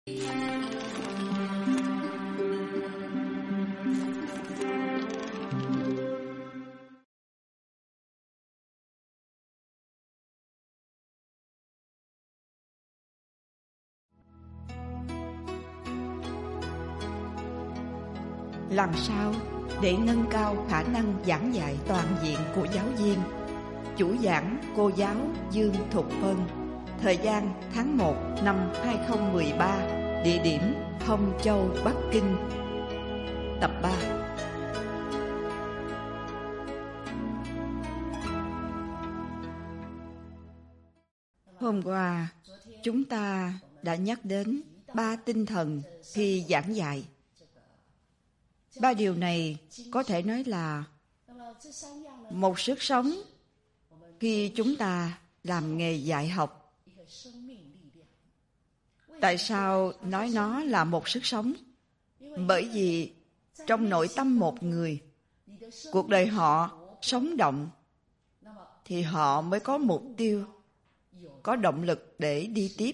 Làm sao để nâng cao khả năng giảng dạy toàn diện của giáo viên? Chủ giảng cô giáo Dương Thục Vân. Thời gian tháng 1 năm 2013. Địa điểm Thông Châu, Bắc Kinh. Tập 3. Hôm qua chúng ta đã nhắc đến 3 tinh thần khi giảng dạy. 3 điều này có thể nói là một sức sống khi chúng ta làm nghề dạy học. Tại sao nói nó là một sức sống? Bởi vì trong nội tâm một người, cuộc đời họ sống động, thì họ mới có mục tiêu, có động lực để đi tiếp.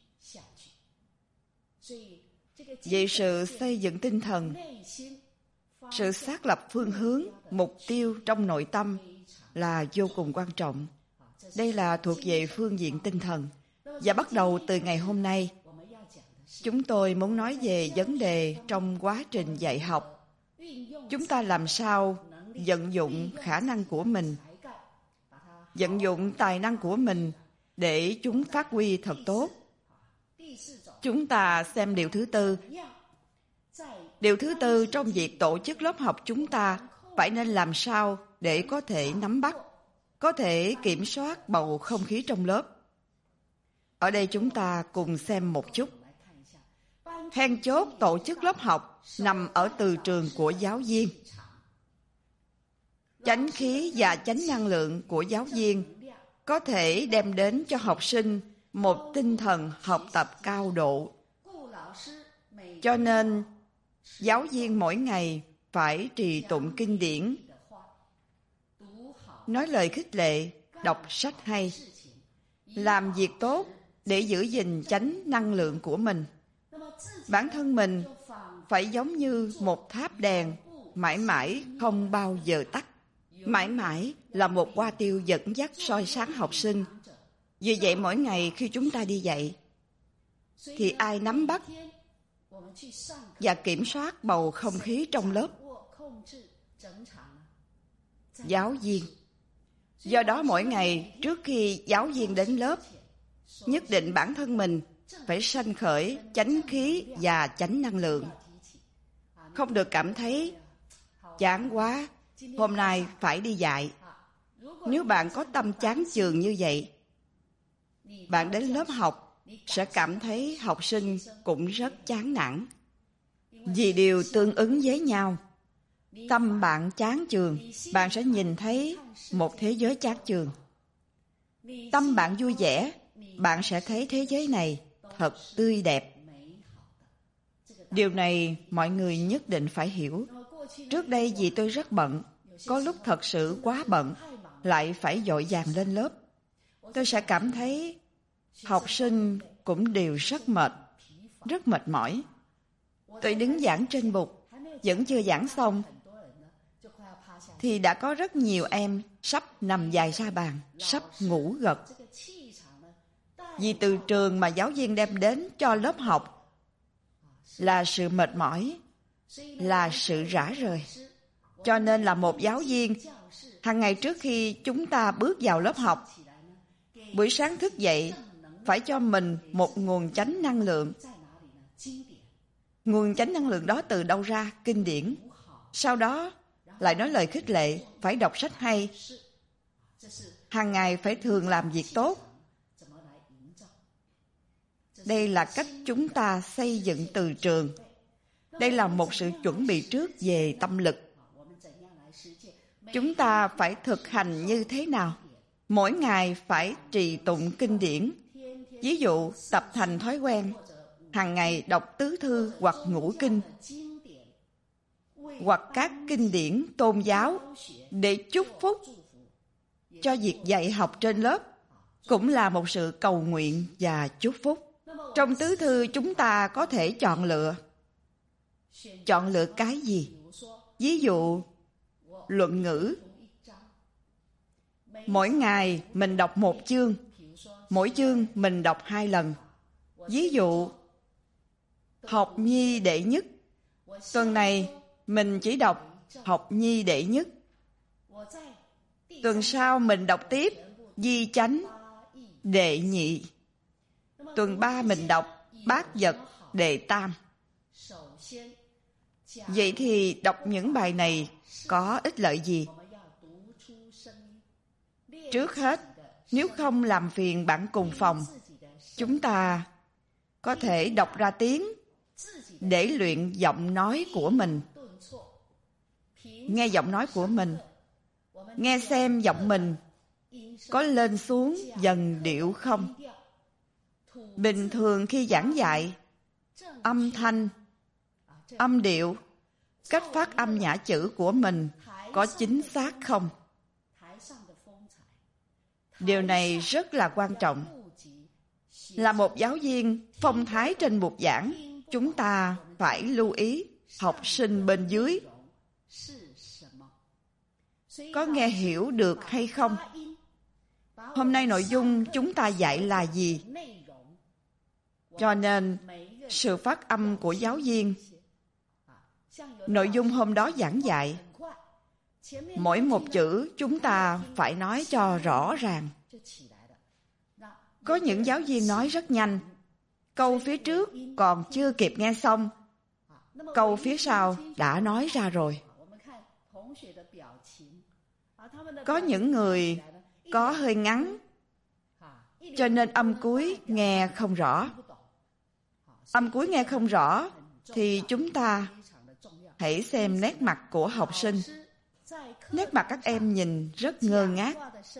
Vậy sự xây dựng tinh thần, sự xác lập phương hướng, mục tiêu trong nội tâm là vô cùng quan trọng. Đây là thuộc về phương diện tinh thần. Và bắt đầu từ ngày hôm nay, chúng tôi muốn nói về vấn đề trong quá trình dạy học. Chúng ta làm sao vận dụng khả năng của mình, vận dụng tài năng của mình để chúng phát huy thật tốt. Chúng ta xem điều thứ tư. Điều thứ tư trong việc tổ chức lớp học, chúng ta phải nên làm sao để có thể nắm bắt, có thể kiểm soát bầu không khí trong lớp. Ở đây chúng ta cùng xem một chút. Then chốt tổ chức lớp học nằm ở từ trường của giáo viên. Chánh khí và chánh năng lượng của giáo viên có thể đem đến cho học sinh một tinh thần học tập cao độ. Cho nên, giáo viên mỗi ngày phải trì tụng kinh điển, nói lời khích lệ, đọc sách hay, làm việc tốt để giữ gìn chánh năng lượng của mình. Bản thân mình phải giống như một tháp đèn, mãi mãi không bao giờ tắt. Mãi mãi là một hoa tiêu dẫn dắt soi sáng học sinh. Vì vậy mỗi ngày khi chúng ta đi dạy, thì ai nắm bắt và kiểm soát bầu không khí trong lớp? Giáo viên. Do đó mỗi ngày trước khi giáo viên đến lớp, nhất định bản thân mình phải sanh khởi chánh khí và chánh năng lượng. Không được cảm thấy chán quá, hôm nay phải đi dạy. Nếu bạn có tâm chán chường như vậy, bạn đến lớp học sẽ cảm thấy học sinh cũng rất chán nản. Vì điều tương ứng với nhau. Tâm bạn chán chường, bạn sẽ nhìn thấy một thế giới chán chường. Tâm bạn vui vẻ, bạn sẽ thấy thế giới này thật tươi đẹp. Điều này mọi người nhất định phải hiểu. Trước đây vì tôi rất bận, có lúc thật sự quá bận, lại phải vội vàng lên lớp, tôi sẽ cảm thấy học sinh cũng đều rất mệt mỏi. Tôi đứng giảng trên bục, vẫn chưa giảng xong, thì đã có rất nhiều em sắp nằm dài ra bàn, sắp ngủ gật. Vì từ trường mà giáo viên đem đến cho lớp học là sự mệt mỏi, là sự rã rời. Cho nên là một giáo viên, hàng ngày trước khi chúng ta bước vào lớp học, buổi sáng thức dậy, phải cho mình một nguồn chánh năng lượng. Nguồn chánh năng lượng đó từ đâu ra? Kinh điển. Sau đó lại nói lời khích lệ, phải đọc sách hay. Hàng ngày phải thường làm việc tốt. Đây là cách chúng ta xây dựng từ trường. Đây là một sự chuẩn bị trước về tâm lực. Chúng ta phải thực hành như thế nào? Mỗi ngày phải trì tụng kinh điển. Ví dụ tập thành thói quen, hàng ngày đọc tứ thư hoặc ngũ kinh, hoặc các kinh điển tôn giáo để chúc phúc cho việc dạy học trên lớp, cũng là một sự cầu nguyện và chúc phúc. Trong tứ thư chúng ta có thể chọn lựa. Chọn lựa cái gì? Ví dụ, luận ngữ. Mỗi ngày mình đọc một chương. Mỗi chương mình đọc 2 lần. Ví dụ, học nhi đệ nhất. Tuần này mình chỉ đọc học nhi đệ nhất. Tuần sau mình đọc tiếp di chánh đệ nhị. Tuần 3 mình đọc bát vật đệ tam. Vậy thì đọc những bài này có ích lợi gì? Trước hết, nếu không làm phiền bạn cùng phòng, chúng ta có thể đọc ra tiếng để luyện giọng nói của mình. Nghe giọng nói của mình, nghe xem giọng mình có lên xuống dần điệu không. Bình thường khi giảng dạy, âm thanh, âm điệu, cách phát âm nhã chữ của mình có chính xác không? Điều này rất là quan trọng. Là một giáo viên, phong thái trên bục giảng, chúng ta phải lưu ý học sinh bên dưới có nghe hiểu được hay không. Hôm nay nội dung chúng ta dạy là gì? Cho nên, sự phát âm của giáo viên, nội dung hôm đó giảng dạy, mỗi một chữ chúng ta phải nói cho rõ ràng. Có những giáo viên nói rất nhanh, câu phía trước còn chưa kịp nghe xong, câu phía sau đã nói ra rồi. Có những người có hơi ngắn, cho nên âm cuối nghe không rõ. Âm cuối nghe không rõ thì chúng ta hãy xem nét mặt của học sinh. Nét mặt các em nhìn rất ngơ ngác,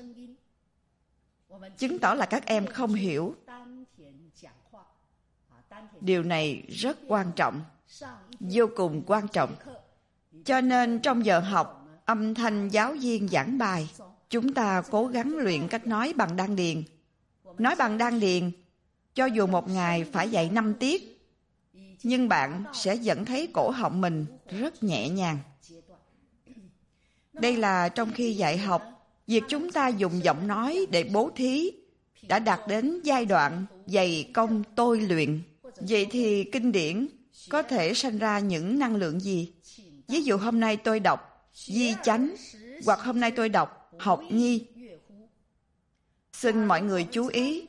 chứng tỏ là các em không hiểu. Điều này rất quan trọng, vô cùng quan trọng. Cho nên trong giờ học, âm thanh giáo viên giảng bài, chúng ta cố gắng luyện cách nói bằng đan điền. Nói bằng đan điền, cho dù một ngày phải dạy 5 tiết, nhưng bạn sẽ vẫn thấy cổ họng mình rất nhẹ nhàng. Đây là trong khi dạy học, việc chúng ta dùng giọng nói để bố thí đã đạt đến giai đoạn dày công tôi luyện. Vậy thì kinh điển có thể sanh ra những năng lượng gì? Ví dụ hôm nay tôi đọc di chánh, hoặc hôm nay tôi đọc học nhi. Xin mọi người chú ý,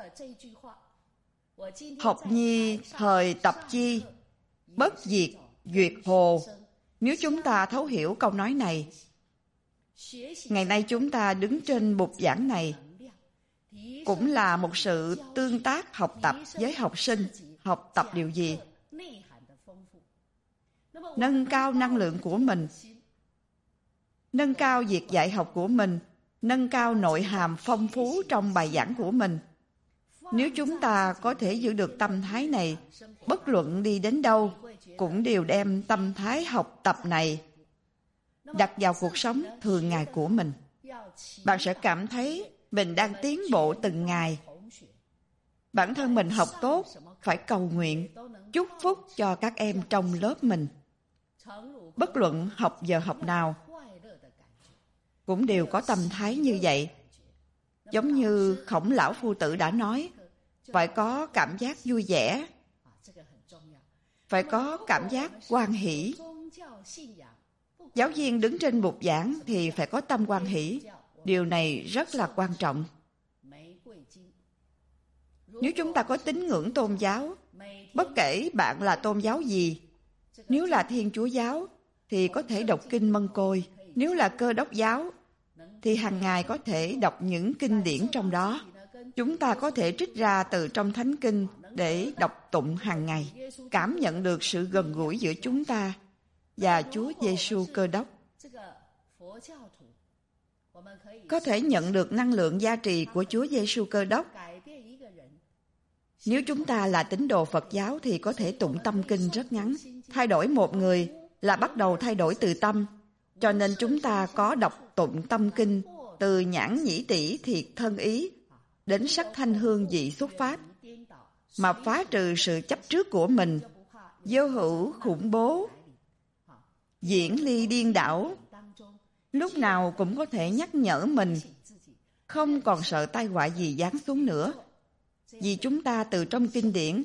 học nhi thời tập chi, bất diệt duyệt hồ. Nếu chúng ta thấu hiểu câu nói này, ngày nay chúng ta đứng trên bục giảng này cũng là một sự tương tác học tập với học sinh. Học tập điều gì? Nâng cao năng lượng của mình, nâng cao việc dạy học của mình, nâng cao nội hàm phong phú trong bài giảng của mình. Nếu chúng ta có thể giữ được tâm thái này, bất luận đi đến đâu, cũng đều đem tâm thái học tập này đặt vào cuộc sống thường ngày của mình. Bạn sẽ cảm thấy mình đang tiến bộ từng ngày. Bản thân mình học tốt, phải cầu nguyện, chúc phúc cho các em trong lớp mình. Bất luận học giờ học nào, cũng đều có tâm thái như vậy. Giống như Khổng Lão Phu Tử đã nói, phải có cảm giác vui vẻ, phải có cảm giác hoan hỷ. Giáo viên đứng trên bục giảng thì phải có tâm hoan hỷ. Điều này rất là quan trọng. Nếu chúng ta có tín ngưỡng tôn giáo, bất kể bạn là tôn giáo gì, nếu là Thiên Chúa giáo thì có thể đọc kinh Mân Côi, nếu là Cơ Đốc giáo thì hàng ngày có thể đọc những kinh điển trong đó. Chúng ta có thể trích ra từ trong Thánh Kinh để đọc tụng hàng ngày, cảm nhận được sự gần gũi giữa chúng ta và Chúa Giêsu Cơ Đốc. Có thể nhận được năng lượng gia trì của Chúa Giêsu Cơ Đốc. Nếu chúng ta là tín đồ Phật giáo thì có thể tụng tâm kinh rất ngắn. Thay đổi một người là bắt đầu thay đổi từ tâm. Cho nên chúng ta có đọc tụng tâm kinh từ nhãn nhĩ tỷ thiệt thân ý đến sắc thanh hương vị xuất pháp. mà phá trừ sự chấp trước của mình, vô hữu khủng bố, diễn ly điên đảo, lúc nào cũng có thể nhắc nhở mình, không còn sợ tai họa gì giáng xuống nữa. Vì chúng ta từ trong kinh điển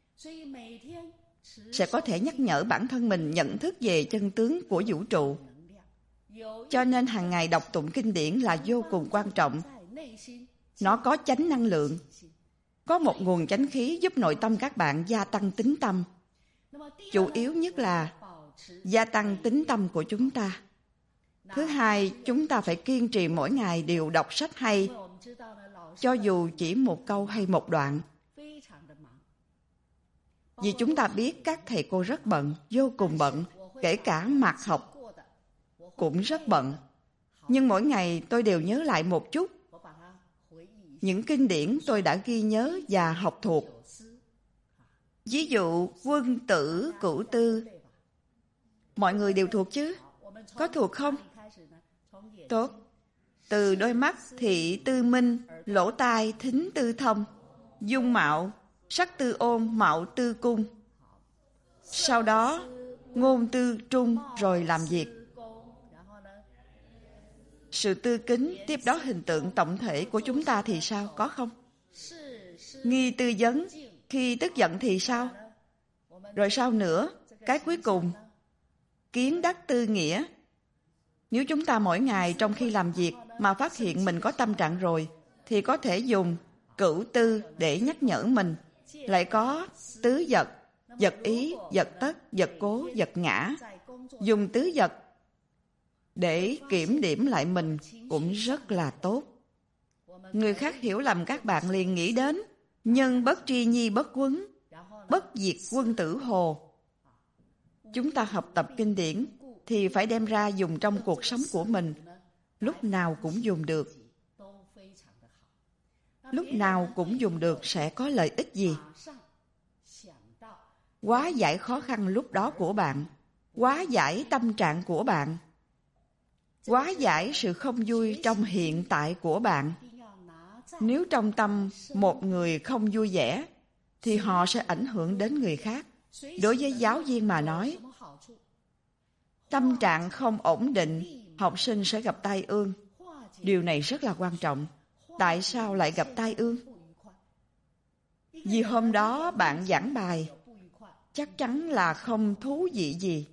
sẽ có thể nhắc nhở bản thân mình nhận thức về chân tướng của vũ trụ. Cho nên hàng ngày đọc tụng kinh điển là vô cùng quan trọng. Nó có chánh năng lượng, có một nguồn chánh khí giúp nội tâm các bạn gia tăng tính tâm. Chủ yếu nhất là gia tăng tính tâm của chúng ta. Thứ hai, chúng ta phải kiên trì mỗi ngày đều đọc sách hay, cho dù chỉ một câu hay một đoạn. Vì chúng ta biết các thầy cô rất bận, vô cùng bận, kể cả mạt học cũng rất bận. Nhưng mỗi ngày tôi đều nhớ lại một chút những kinh điển tôi đã ghi nhớ và học thuộc. Ví dụ Quân Tử, Cửu Tư, mọi người đều thuộc chứ? Có thuộc không? Tốt. Từ đôi mắt thị tư minh, lỗ tai thính tư thông, dung mạo sắc tư ôn, mạo tư cung. Sau đó ngôn tư trung, rồi làm việc. Sự tư kính, tiếp đó hình tượng tổng thể của chúng ta thì sao? Có không? Nghi tư vấn, khi tức giận thì sao? Rồi sao nữa? Cái cuối cùng, kiến đắc tư nghĩa. Nếu chúng ta mỗi ngày trong khi làm việc mà phát hiện mình có tâm trạng rồi, thì có thể dùng cửu tư để nhắc nhở mình. Lại có tứ vật, vật ý, vật tất, vật cố, vật ngã. Dùng tứ vật để kiểm điểm lại mình cũng rất là tốt. Người khác hiểu lầm các bạn liền nghĩ đến nhân bất tri nhi bất quấn, bất diệt quân tử hồ. Chúng ta học tập kinh điển thì phải đem ra dùng trong cuộc sống của mình. Lúc nào cũng dùng được. Lúc nào cũng dùng được sẽ có lợi ích gì? Hóa giải khó khăn lúc đó của bạn, hóa giải tâm trạng của bạn, hóa giải sự không vui trong hiện tại của bạn. Nếu trong tâm một người không vui vẻ, thì họ sẽ ảnh hưởng đến người khác. Đối với giáo viên mà nói, tâm trạng không ổn định, học sinh sẽ gặp tai ương. Điều này rất là quan trọng. Tại sao lại gặp tai ương? Vì hôm đó bạn giảng bài chắc chắn là không thú vị gì.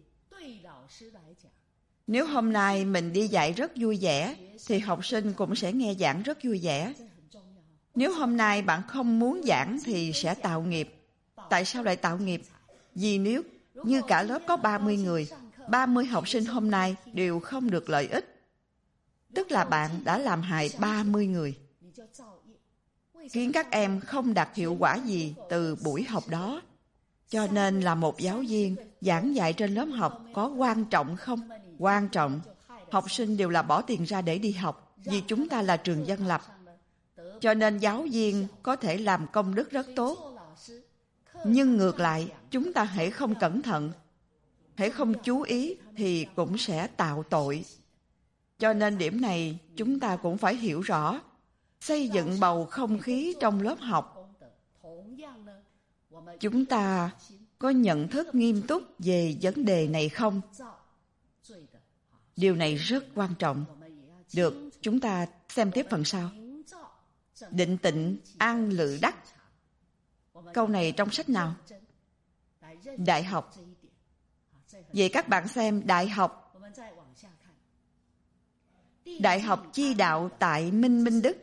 Nếu hôm nay mình đi dạy rất vui vẻ, thì học sinh cũng sẽ nghe giảng rất vui vẻ. Nếu hôm nay bạn không muốn giảng thì sẽ tạo nghiệp. Tại sao lại tạo nghiệp? Vì nếu như cả lớp có 30 người, 30 học sinh hôm nay đều không được lợi ích, tức là bạn đã làm hại 30 người, khiến các em không đạt hiệu quả gì từ buổi học đó. Cho nên là một giáo viên giảng dạy trên lớp học có quan trọng không? Quan trọng. Học sinh đều là bỏ tiền ra để đi học, vì chúng ta là trường dân lập. Cho nên giáo viên có thể làm công đức rất tốt. Nhưng ngược lại, chúng ta hãy không cẩn thận, hãy không chú ý thì cũng sẽ tạo tội. Cho nên điểm này chúng ta cũng phải hiểu rõ. Xây dựng bầu không khí trong lớp học. Chúng ta có nhận thức nghiêm túc về vấn đề này không? Điều này rất quan trọng. Được, chúng ta xem tiếp phần sau. Định tịnh, an lự đắc. Câu này trong sách nào? Đại học. Vậy các bạn xem Đại học. Đại học chi đạo tại Minh Minh Đức.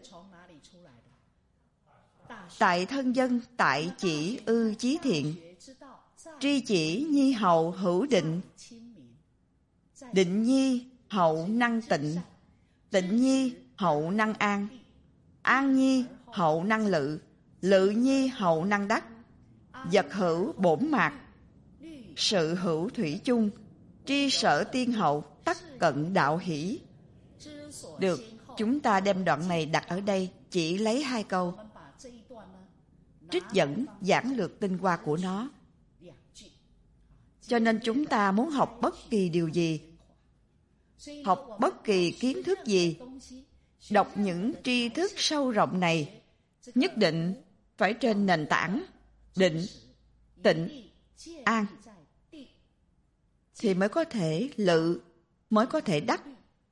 Tại thân dân, tại chỉ ư chí thiện. Tri chỉ nhi hậu hữu định. Định nhi hậu năng tịnh. Tịnh nhi hậu năng an. An nhi hậu năng lự. Lự nhi hậu năng đắc. Vật hữu bổn mạc. Sự hữu thủy chung. Tri sở tiên hậu tắc cận đạo hỷ. Được, chúng ta đem đoạn này đặt ở đây, chỉ lấy 2 câu. Trích dẫn giảng lược tinh hoa của nó. Cho nên chúng ta muốn học bất kỳ điều gì, học bất kỳ kiến thức gì, đọc những tri thức sâu rộng này, nhất định phải trên nền tảng định, tịnh, an thì mới có thể lự, mới có thể đắc.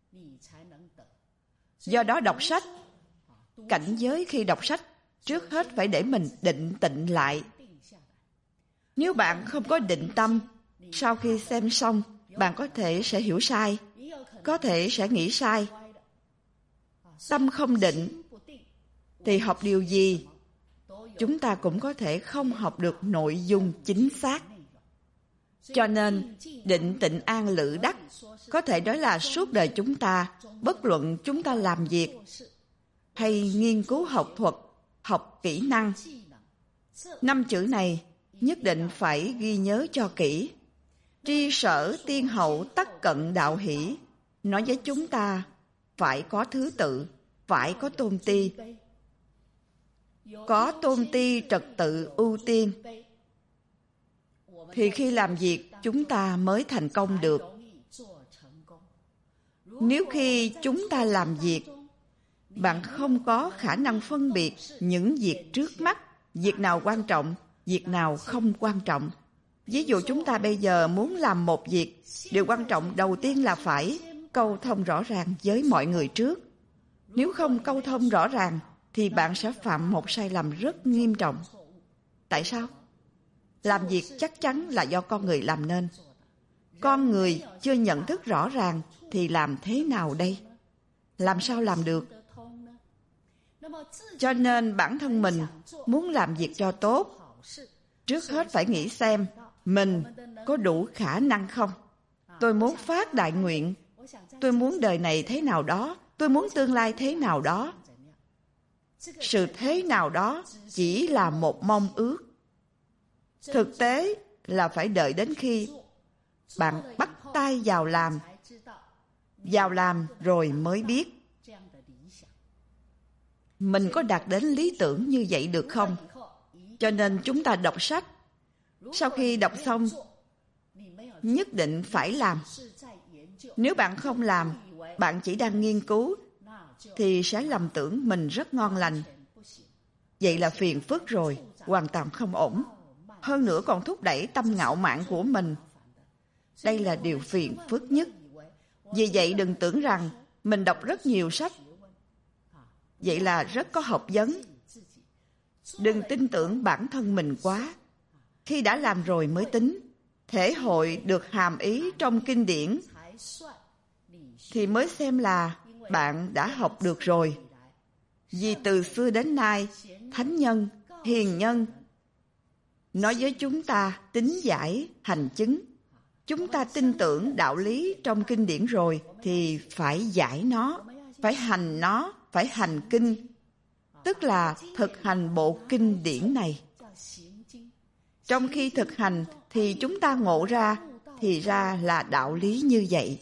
Do đó đọc sách, cảnh giới khi đọc sách trước hết phải để mình định tịnh lại. Nếu bạn không có định tâm, sau khi xem xong, bạn có thể sẽ hiểu sai, có thể sẽ nghĩ sai. Tâm không định thì học điều gì, chúng ta cũng có thể không học được nội dung chính xác. Cho nên, định tịnh an lự đắc có thể nói là suốt đời chúng ta, bất luận chúng ta làm việc hay nghiên cứu học thuật, học kỹ năng. 5 chữ này nhất định phải ghi nhớ cho kỹ. Tri sở tiên hậu tắc cận đạo hỷ, nói với chúng ta phải có thứ tự, phải có tôn ti. Có tôn ti trật tự ưu tiên thì khi làm việc chúng ta mới thành công được. Nếu khi chúng ta làm việc, bạn không có khả năng phân biệt những việc trước mắt, việc nào quan trọng, việc nào không quan trọng. Ví dụ chúng ta bây giờ muốn làm một việc, điều quan trọng đầu tiên là phải câu thông rõ ràng với mọi người trước. Nếu không câu thông rõ ràng, thì bạn sẽ phạm một sai lầm rất nghiêm trọng. Tại sao? Làm việc chắc chắn là do con người làm nên. Con người chưa nhận thức rõ ràng thì làm thế nào đây? Làm sao làm được? Cho nên bản thân mình muốn làm việc cho tốt, trước hết phải nghĩ xem mình có đủ khả năng không. Tôi muốn phát đại nguyện, tôi muốn đời này thế nào đó, tôi muốn tương lai thế nào đó. Sự thế nào đó chỉ là một mong ước. Thực tế là phải đợi đến khi bạn bắt tay vào làm rồi mới biết mình có đạt đến lý tưởng như vậy được không. Cho nên chúng ta đọc sách, sau khi đọc xong nhất định phải làm. Nếu bạn không làm, bạn chỉ đang nghiên cứu thì sẽ lầm tưởng mình rất ngon lành. Vậy là phiền phức rồi, hoàn toàn không ổn. Hơn nữa còn thúc đẩy tâm ngạo mạn của mình. Đây là điều phiền phức nhất. Vì vậy đừng tưởng rằng mình đọc rất nhiều sách, vậy là rất có học vấn. Đừng tin tưởng bản thân mình quá. Khi đã làm rồi mới tính, thể hội được hàm ý trong kinh điển thì mới xem là bạn đã học được rồi. Vì từ xưa đến nay, thánh nhân, hiền nhân nói với chúng ta tín giải, hành chứng. Chúng ta tin tưởng đạo lý trong kinh điển rồi thì phải giải nó, phải hành nó, phải hành kinh, tức là thực hành bộ kinh điển này. Trong khi thực hành thì chúng ta ngộ ra, thì ra là đạo lý như vậy.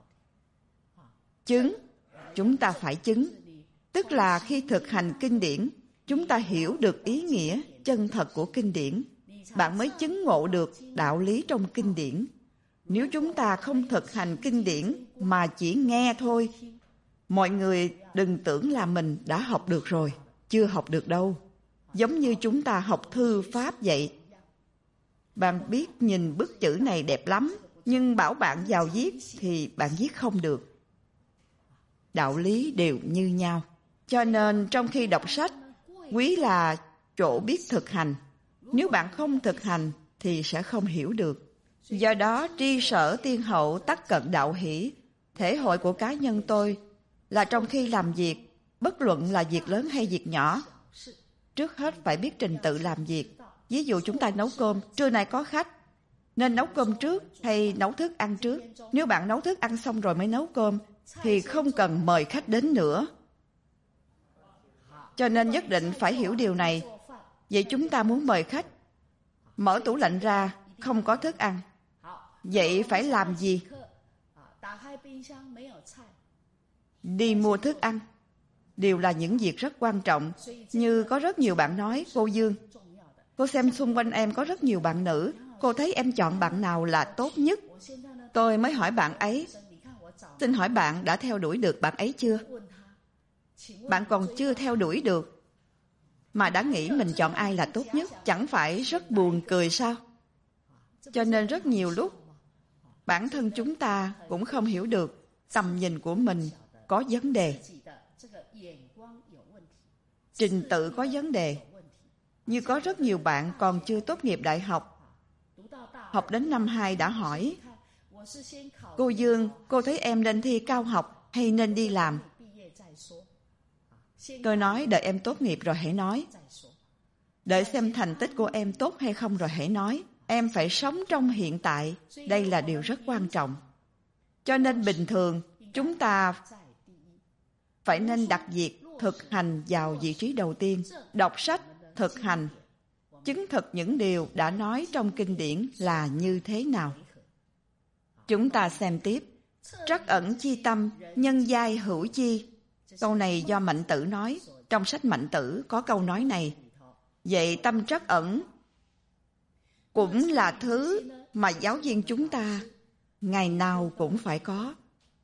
Chứng, chúng ta phải chứng, tức là khi thực hành kinh điển, chúng ta hiểu được ý nghĩa chân thật của kinh điển, bạn mới chứng ngộ được đạo lý trong kinh điển. Nếu chúng ta không thực hành kinh điển mà chỉ nghe thôi, mọi người đừng tưởng là mình đã học được rồi, chưa học được đâu. Giống như chúng ta học thư pháp vậy. Bạn biết nhìn bức chữ này đẹp lắm, nhưng bảo bạn vào viết thì bạn viết không được. Đạo lý đều như nhau. Cho nên trong khi đọc sách, quý là chỗ biết thực hành. Nếu bạn không thực hành thì sẽ không hiểu được. Do đó tri sở tiên hậu tắc cận đạo hỷ. Thể hội của cá nhân tôi là trong khi làm việc, bất luận là việc lớn hay việc nhỏ, trước hết phải biết trình tự làm việc. Ví dụ chúng ta nấu cơm, trưa nay có khách, nên nấu cơm trước hay nấu thức ăn trước. Nếu bạn nấu thức ăn xong rồi mới nấu cơm, thì không cần mời khách đến nữa. Cho nên nhất định phải hiểu điều này. Vậy chúng ta muốn mời khách, mở tủ lạnh ra, không có thức ăn. Vậy phải làm gì? Đi mua thức ăn. Đều là những việc rất quan trọng. Như có rất nhiều bạn nói, cô Dương, cô xem xung quanh em có rất nhiều bạn nữ, cô thấy em chọn bạn nào là tốt nhất. Tôi mới hỏi bạn ấy, xin hỏi bạn đã theo đuổi được bạn ấy chưa? Bạn còn chưa theo đuổi được. mà đã nghĩ mình chọn ai là tốt nhất, chẳng phải rất buồn cười sao? Cho nên rất nhiều lúc, bản thân chúng ta cũng không hiểu được tầm nhìn của mình có vấn đề, trình tự có vấn đề. Như có rất nhiều bạn còn chưa tốt nghiệp đại học, học đến năm 2 đã hỏi: cô Dương, cô thấy em nên thi cao học hay nên đi làm? Tôi nói đợi em tốt nghiệp rồi hãy nói. Đợi xem thành tích của em tốt hay không rồi hãy nói. Em phải sống trong hiện tại, đây là điều rất quan trọng. Cho nên bình thường chúng ta phải nên đặt việc thực hành vào vị trí đầu tiên. Đọc sách, thực hành, chứng thực những điều đã nói trong kinh điển là như thế nào. Chúng ta xem tiếp. Trắc ẩn chi tâm, nhân giai hữu chi. Câu này do Mạnh Tử nói. Trong sách Mạnh Tử có câu nói này. Vậy tâm trắc ẩn cũng là thứ mà giáo viên chúng ta ngày nào cũng phải có.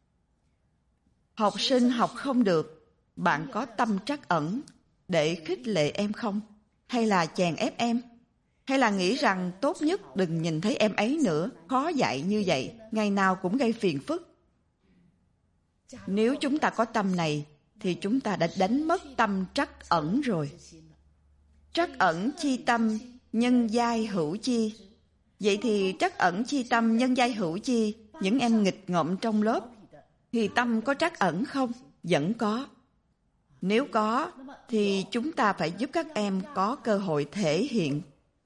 Học sinh học không được, bạn có tâm trắc ẩn để khích lệ em không? Hay là chèn ép em? Hay là nghĩ rằng tốt nhất đừng nhìn thấy em ấy nữa, khó dạy như vậy, ngày nào cũng gây phiền phức? Nếu chúng ta có tâm này, thì chúng ta đã đánh mất tâm trắc ẩn rồi. Trắc ẩn chi tâm, nhân giai hữu chi. Vậy thì trắc ẩn chi tâm, nhân giai hữu chi, những em nghịch ngợm trong lớp, thì tâm có trắc ẩn không? Vẫn có. Nếu có, thì chúng ta phải giúp các em có cơ hội thể hiện.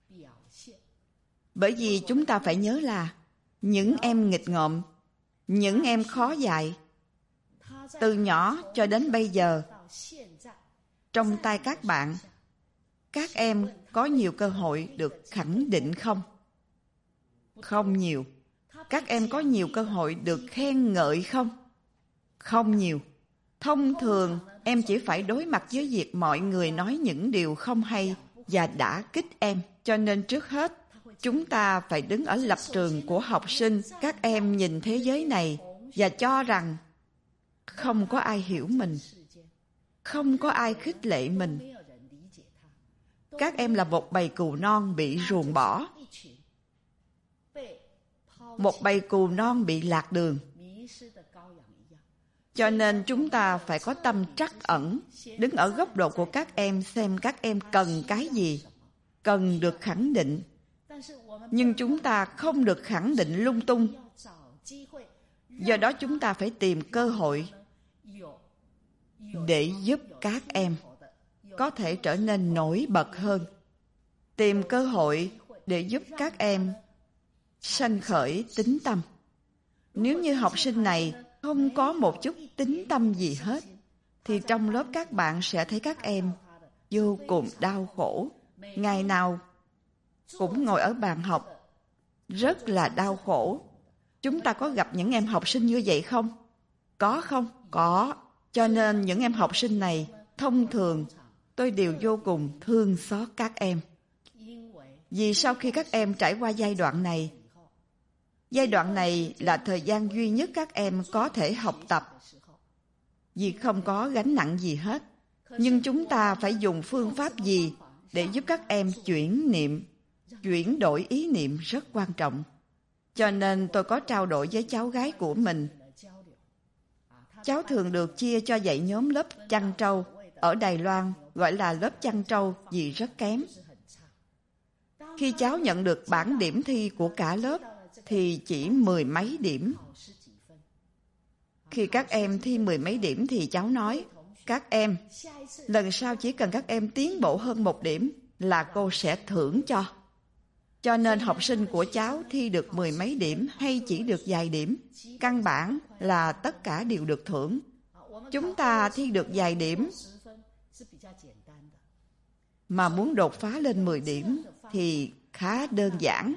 Bởi vì chúng ta phải nhớ là những em nghịch ngợm, những em khó dạy, từ nhỏ cho đến bây giờ, trong tay các em có nhiều cơ hội được khẳng định không? Không nhiều. Các em có nhiều cơ hội được khen ngợi không? Không nhiều. Thông thường, em chỉ phải đối mặt với việc mọi người nói những điều không hay và đả kích em. Cho nên trước hết, chúng ta phải đứng ở lập trường của học sinh. Các em nhìn thế giới này và cho rằng không có ai hiểu mình, không có ai khích lệ mình. Các em là một bầy cừu non bị ruồng bỏ, một bầy cừu non bị lạc đường. Cho nên chúng ta phải có tâm trắc ẩn, đứng ở góc độ của các em xem các em cần cái gì, cần được khẳng định. Nhưng chúng ta không được khẳng định lung tung. Do đó chúng ta phải tìm cơ hội để giúp các em có thể trở nên nổi bật hơn. Tìm cơ hội để giúp các em sanh khởi tín tâm. Nếu như học sinh này không có một chút tín tâm gì hết, thì trong lớp các bạn sẽ thấy các em vô cùng đau khổ. Ngày nào cũng ngồi ở bàn học, rất là đau khổ. Chúng ta có gặp những em học sinh như vậy không? Có không? Có. Cho nên những em học sinh này, thông thường tôi đều vô cùng thương xót các em. Vì sau khi các em trải qua giai đoạn này là thời gian duy nhất các em có thể học tập, vì không có gánh nặng gì hết. Nhưng chúng ta phải dùng phương pháp gì để giúp các em chuyển đổi ý niệm rất quan trọng. Cho nên tôi có trao đổi với cháu gái của mình. Cháu thường được chia cho dạy nhóm lớp chăn trâu. Ở Đài Loan gọi là lớp chăn trâu vì rất kém. Khi cháu nhận được bảng điểm thi của cả lớp thì chỉ 10 mấy điểm. Khi các em thi 10 mấy điểm thì cháu nói: các em, lần sau chỉ cần các em tiến bộ hơn 1 điểm là cô sẽ thưởng cho. Cho nên học sinh của cháu thi được 10 mấy điểm hay chỉ được vài điểm, căn bản là tất cả đều được thưởng. Chúng ta thi được vài điểm mà muốn đột phá lên 10 điểm thì khá đơn giản.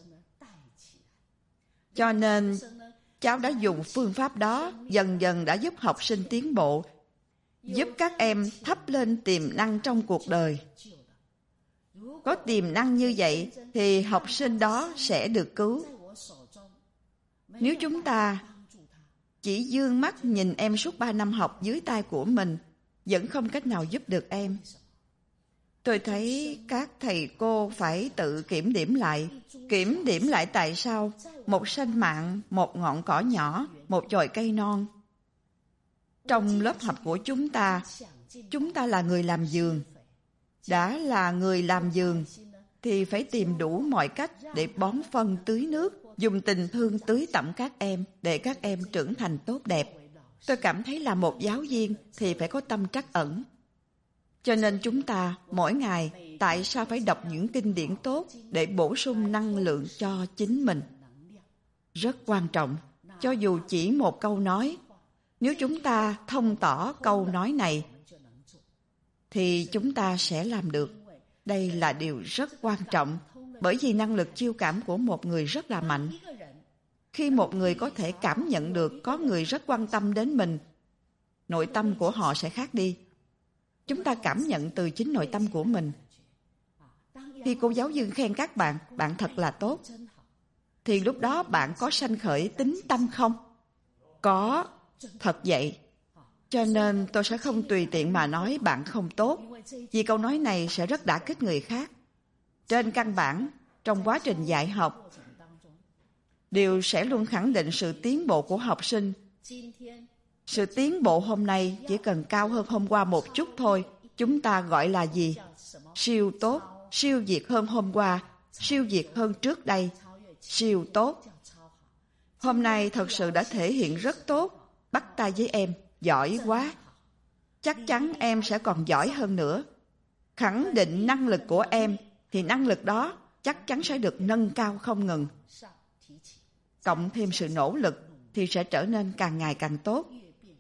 Cho nên cháu đã dùng phương pháp đó, dần dần đã giúp học sinh tiến bộ, giúp các em thắp lên tiềm năng trong cuộc đời. Có tiềm năng như vậy thì học sinh đó sẽ được cứu. Nếu chúng ta chỉ dương mắt nhìn em suốt 3 năm học dưới tay của mình, vẫn không cách nào giúp được em. Tôi thấy các thầy cô phải tự kiểm điểm lại tại sao một sanh mạng, một ngọn cỏ nhỏ, một chồi cây non. Trong lớp học của chúng ta là người làm vườn. Đã là người làm vườn thì phải tìm đủ mọi cách để bón phân tưới nước, dùng tình thương tưới tẩm các em để các em trưởng thành tốt đẹp. Tôi cảm thấy là một giáo viên thì phải có tâm trắc ẩn. Cho nên chúng ta mỗi ngày tại sao phải đọc những kinh điển tốt để bổ sung năng lượng cho chính mình? Rất quan trọng, cho dù chỉ một câu nói. Nếu chúng ta thông tỏ câu nói này thì chúng ta sẽ làm được. Đây là điều rất quan trọng, bởi vì năng lực chiêu cảm của một người rất là mạnh. Khi một người có thể cảm nhận được có người rất quan tâm đến mình, nội tâm của họ sẽ khác đi. Chúng ta cảm nhận từ chính nội tâm của mình. Khi cô giáo viên khen các bạn, bạn thật là tốt, thì lúc đó bạn có sanh khởi tín tâm không? Có, thật vậy. Cho nên tôi sẽ không tùy tiện mà nói bạn không tốt, vì câu nói này sẽ rất đả kích người khác. Trên căn bản, trong quá trình dạy học, đều sẽ luôn khẳng định sự tiến bộ của học sinh. Sự tiến bộ hôm nay chỉ cần cao hơn hôm qua một chút thôi. Chúng ta gọi là gì? Siêu tốt, siêu việt hơn hôm qua, siêu việt hơn trước đây, siêu tốt. Hôm nay thật sự đã thể hiện rất tốt, bắt tay với em, giỏi quá. Chắc chắn em sẽ còn giỏi hơn nữa. Khẳng định năng lực của em, thì năng lực đó chắc chắn sẽ được nâng cao không ngừng. Cộng thêm sự nỗ lực thì sẽ trở nên càng ngày càng tốt.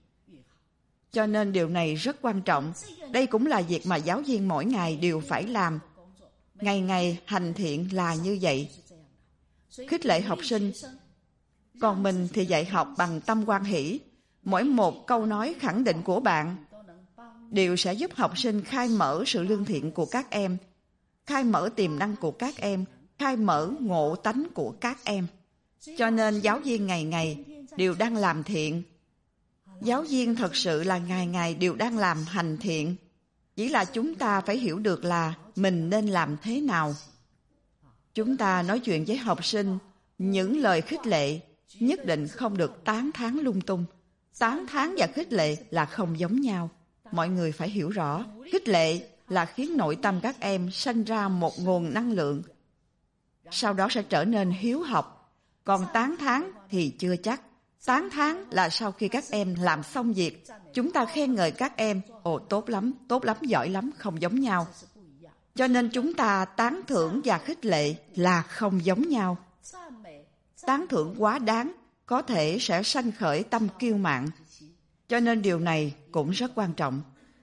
Cho nên điều này rất quan trọng. Đây cũng là việc mà giáo viên mỗi ngày đều phải làm. Ngày ngày hành thiện là như vậy. Khích lệ học sinh. Còn mình thì dạy học bằng tâm hoan hỷ. Mỗi một câu nói khẳng định của bạn đều sẽ giúp học sinh khai mở sự lương thiện của các em, khai mở tiềm năng của các em, khai mở ngộ tánh của các em. Cho nên giáo viên ngày ngày đều đang làm thiện. Giáo viên thật sự là ngày ngày đều đang làm hành thiện. Chỉ là chúng ta phải hiểu được là mình nên làm thế nào. Chúng ta nói chuyện với học sinh, những lời khích lệ nhất định không được tán thán lung tung. Tán thán và khích lệ là không giống nhau. Mọi người phải hiểu rõ, khích lệ là khiến nội tâm các em sanh ra một nguồn năng lượng, sau đó sẽ trở nên hiếu học. Còn tán thán thì chưa chắc. Tán thán là sau khi các em làm xong việc, chúng ta khen ngợi các em, ồ tốt lắm, giỏi lắm, không giống nhau. Cho nên chúng ta tán thưởng và khích lệ là không giống nhau. Tán thưởng quá đáng có thể sẽ sanh khởi tâm kiêu mạn. Cho nên điều này cũng rất quan trọng.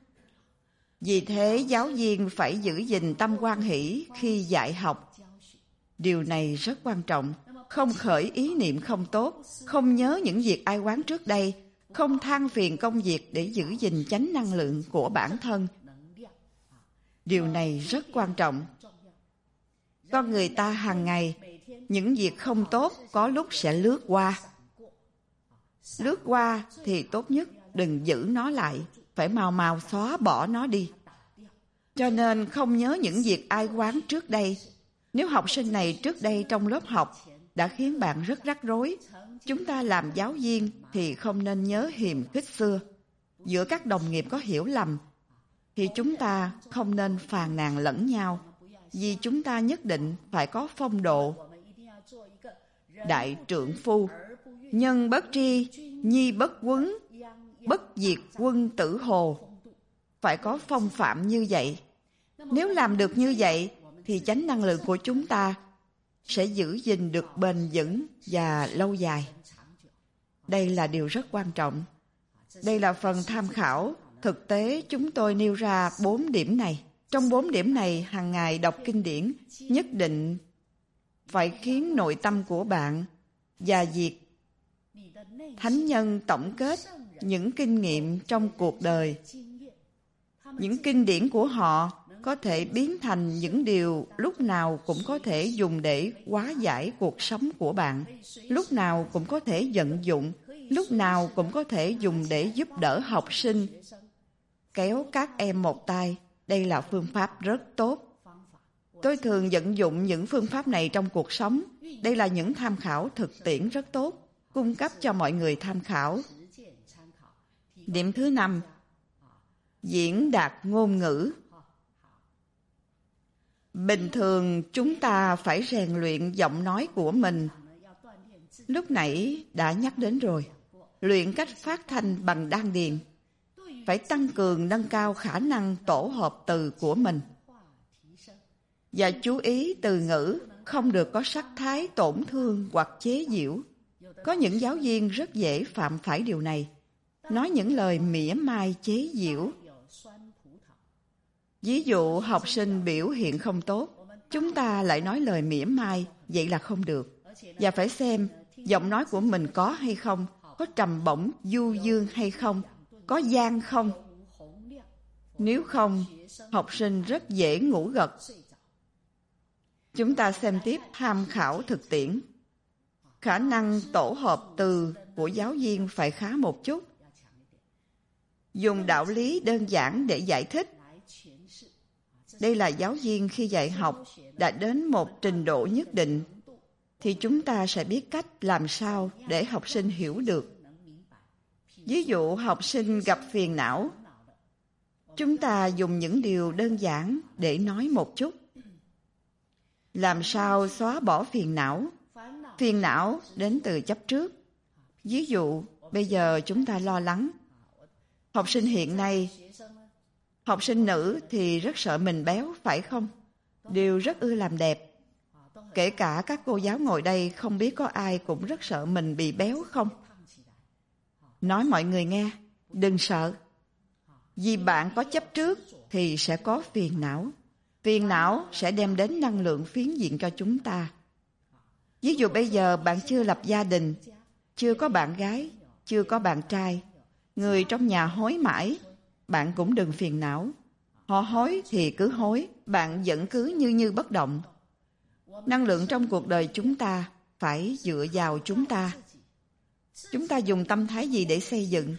Vì thế giáo viên phải giữ gìn tâm hoan hỷ khi dạy học. Điều này rất quan trọng. Không khởi ý niệm không tốt, không nhớ những việc ai oán trước đây, không than phiền công việc để giữ gìn chánh năng lượng của bản thân. Điều này rất quan trọng. Con người ta hàng ngày, những việc không tốt có lúc sẽ lướt qua. Lướt qua thì tốt nhất đừng giữ nó lại, phải mau mau xóa bỏ nó đi. Cho nên không nhớ những việc ai oán trước đây. Nếu học sinh này trước đây trong lớp học đã khiến bạn rất rắc rối, chúng ta làm giáo viên thì không nên nhớ hiềm khích xưa. Giữa các đồng nghiệp có hiểu lầm thì chúng ta không nên phàn nàn lẫn nhau, vì chúng ta nhất định phải có phong độ. Đại trượng phu, nhân bất tri, nhi bất quấn, bất diệt quân tử hồ. Phải có phong phạm như vậy. Nếu làm được như vậy thì chánh năng lượng của chúng ta sẽ giữ gìn được bền vững và lâu dài. Đây là điều rất quan trọng. Đây là phần tham khảo. Thực tế chúng tôi nêu ra 4 điểm này. Trong 4 điểm này, hàng ngày đọc kinh điển nhất định phải khiến nội tâm của bạn và việc thánh nhân tổng kết những kinh nghiệm trong cuộc đời. Những kinh điển của họ có thể biến thành những điều lúc nào cũng có thể dùng để hóa giải cuộc sống của bạn, lúc nào cũng có thể vận dụng, lúc nào cũng có thể dùng để giúp đỡ học sinh, kéo các em một tay, Đây là phương pháp rất tốt. Tôi thường vận dụng những phương pháp này trong cuộc sống. Đây là những tham khảo thực tiễn rất tốt, cung cấp cho mọi người tham khảo. Điểm thứ 5. Diễn đạt ngôn ngữ. Bình thường chúng ta phải rèn luyện giọng nói của mình. Lúc nãy đã nhắc đến rồi. Luyện cách phát thanh bằng đan điền. Phải tăng cường nâng cao khả năng tổ hợp từ của mình. Và chú ý từ ngữ không được có sắc thái tổn thương hoặc chế giễu. Có những giáo viên rất dễ phạm phải điều này. Nói những lời mỉa mai chế giễu. Ví dụ học sinh biểu hiện không tốt, chúng ta lại nói lời mỉa mai, vậy là không được. Và phải xem giọng nói của mình có hay không, có trầm bổng, du dương hay không, có gian không. Nếu không, học sinh rất dễ ngủ gật. Chúng ta xem tiếp tham khảo thực tiễn. Khả năng tổ hợp từ của giáo viên phải khá một chút. Dùng đạo lý đơn giản để giải thích. Đây là giáo viên khi dạy học đã đến một trình độ nhất định, thì chúng ta sẽ biết cách làm sao để học sinh hiểu được. Ví dụ học sinh gặp phiền não, chúng ta dùng những điều đơn giản để nói một chút. Làm sao xóa bỏ phiền não? Phiền não đến từ chấp trước. Ví dụ, bây giờ chúng ta lo lắng. Học sinh hiện nay, học sinh nữ thì rất sợ mình béo, phải không? Đều rất ưa làm đẹp. Kể cả các cô giáo ngồi đây không biết có ai cũng rất sợ mình bị béo không? Nói mọi người nghe, đừng sợ. Vì bạn có chấp trước thì sẽ có phiền não. Phiền não sẽ đem đến năng lượng phiến diện cho chúng ta. Ví dụ bây giờ bạn chưa lập gia đình, chưa có bạn gái, chưa có bạn trai. Người trong nhà hối mãi, bạn cũng đừng phiền não. Họ hối thì cứ hối, bạn vẫn cứ như bất động. Năng lượng trong cuộc đời chúng ta phải dựa vào chúng ta. Chúng ta dùng tâm thái gì để xây dựng?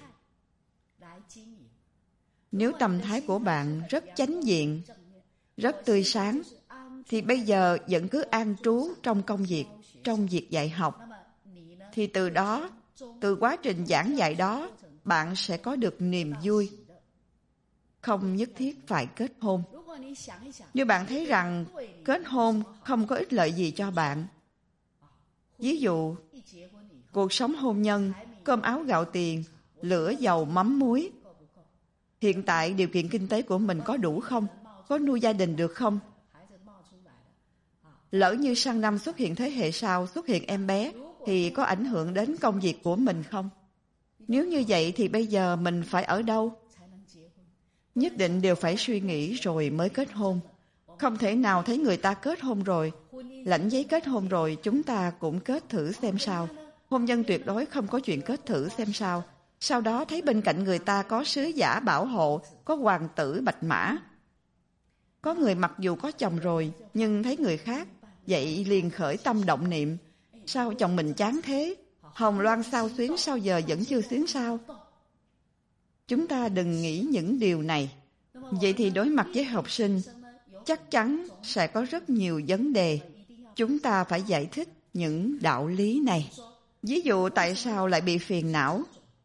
Nếu tâm thái của bạn rất chánh diện, rất tươi sáng, thì bây giờ vẫn cứ an trú trong công việc, trong việc dạy học. Thì từ đó, từ quá trình giảng dạy đó, bạn sẽ có được niềm vui. Không nhất thiết phải kết hôn. Nếu bạn thấy rằng kết hôn không có ích lợi gì cho bạn, ví dụ, cuộc sống hôn nhân, cơm áo gạo tiền, lửa dầu mắm muối. Hiện tại điều kiện kinh tế của mình có đủ không? Có nuôi gia đình được không? Lỡ như sang năm xuất hiện thế hệ sau, xuất hiện em bé, thì có ảnh hưởng đến công việc của mình không? Nếu như vậy thì bây giờ mình phải ở đâu? Nhất định đều phải suy nghĩ rồi mới kết hôn. Không thể nào thấy người ta kết hôn rồi, lãnh giấy kết hôn rồi, chúng ta cũng kết thử xem sao. Hôn nhân tuyệt đối không có chuyện kết thử xem sao. Sau đó thấy bên cạnh người ta có sứ giả bảo hộ, có hoàng tử bạch mã. Có người mặc dù có chồng rồi, nhưng thấy người khác, vậy liền khởi tâm động niệm. Sao chồng mình chán thế? Hồng loan sao xuyến sao giờ vẫn chưa xuyến sao? Chúng ta đừng nghĩ những điều này. Vậy thì đối mặt với học sinh, chắc chắn sẽ có rất nhiều vấn đề. Chúng ta phải giải thích những đạo lý này. Ví dụ tại sao lại bị phiền não?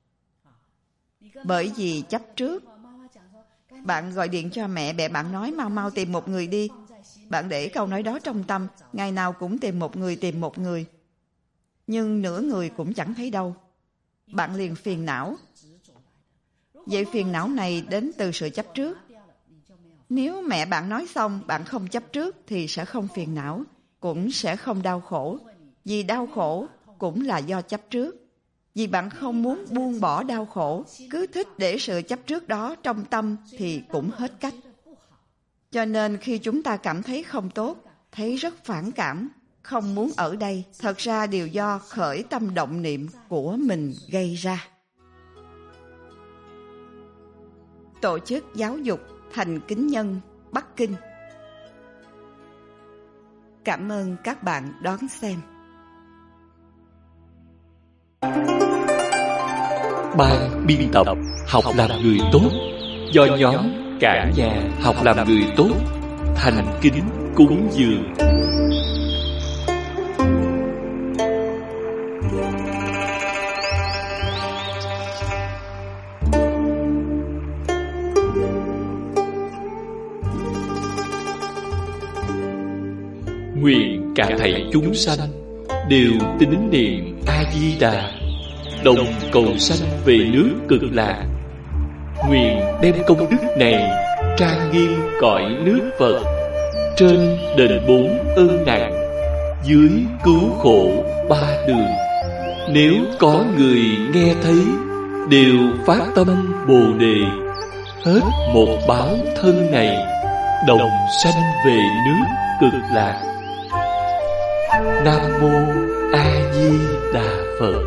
Bởi vì chấp trước. Bạn gọi điện cho mẹ bạn nói mau mau tìm một người đi. Bạn để câu nói đó trong tâm, ngày nào cũng tìm một người. Nhưng nửa người cũng chẳng thấy đâu. Bạn liền phiền não. Vậy phiền não này đến từ sự chấp trước. Nếu mẹ bạn nói xong bạn không chấp trước thì sẽ không phiền não, cũng sẽ không đau khổ. Vì đau khổ cũng là do chấp trước. Vì bạn không muốn buông bỏ đau khổ, cứ thích để sự chấp trước đó trong tâm thì cũng hết cách. Cho nên khi chúng ta cảm thấy không tốt, thấy rất phản cảm, không muốn ở đây, thật ra đều do khởi tâm động niệm của mình gây ra. Tổ chức Giáo dục Thành Kính Nhân, Bắc Kinh. Cảm ơn các bạn đón xem. Ban biên tập Học làm người tốt do nhóm cả nhà học làm người tốt, thành kính cúng dường. Nguyện cả thảy chúng sanh đều tín niệm A Di Đà, đồng cầu sanh về nước Cực Lạc. Nguyện đem công đức này trang nghiêm cõi nước Phật, trên đền 4 ơn nặng, dưới cứu khổ 3 đường. Nếu có người nghe thấy, đều phát tâm Bồ Đề, hết một báo thân này, đồng sanh về nước Cực Lạc. Nam Mô A Di Đà Phật.